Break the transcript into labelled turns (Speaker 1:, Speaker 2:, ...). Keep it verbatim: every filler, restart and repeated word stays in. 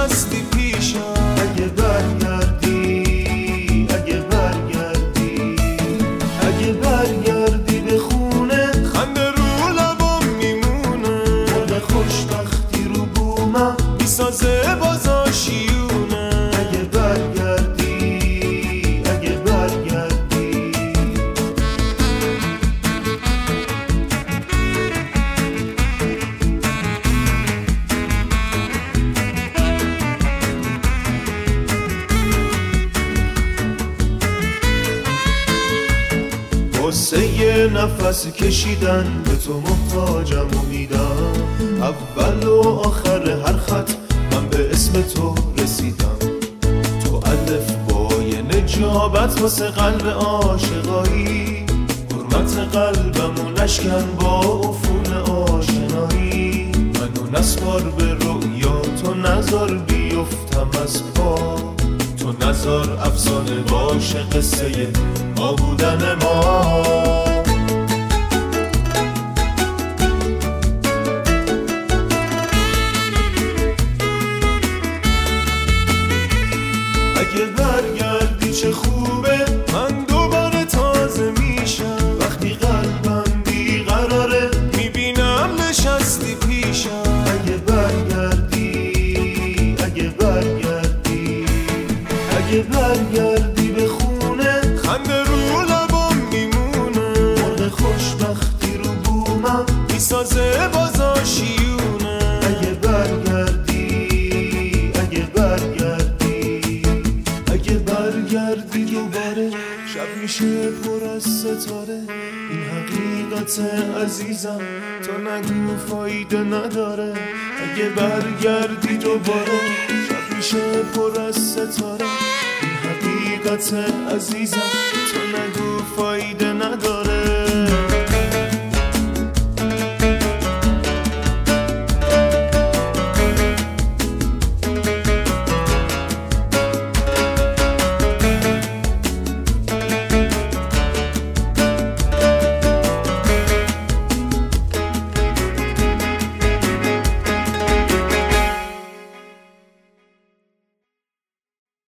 Speaker 1: نشستی پیشم.
Speaker 2: اگه برگردی اگه برگردی اگه برگردی به خونه،
Speaker 1: خنده رو لبام میمونه،
Speaker 2: مرغ خوشبختی رو بومم
Speaker 1: میسازه باز آشیونه.
Speaker 2: اگه برگردی اگه برگردی. واسه یه نفس کشیدن به تو محتاجم و میدم، اول و آخر هر خط من به اسم تو رسیدم. تو الف بای نجابت واسه قلب عاشقایی، حرمت قلبمو نشکن با افول آشنایی. منو نسپار به رؤیا تو نزار بیفتم از پا، تو نزار افسانه باشه قصه ما بودن ما. اگه برگردی چه خوبه،
Speaker 1: من دوباره تازه میشم،
Speaker 2: وقتی قلبم بیقراره
Speaker 1: میبینم نشستی پیشم.
Speaker 2: اگه برگردی اگه برگردی اگه برگردی به خونه،
Speaker 1: خنده رو لبام میمونه،
Speaker 2: مرغ خوشبختی رو بومم
Speaker 1: میسازه باز آشیونه.
Speaker 2: اگه برگردی اگه برگردی اگه برگردی دوباره، شب میشه پر از ستاره. این حقیقت عزیزم تو نگو فایده نداره. اگه برگردی دوباره، شب میشه پر از ستاره. این حقیقت عزیزم تو نگو فایده نداره.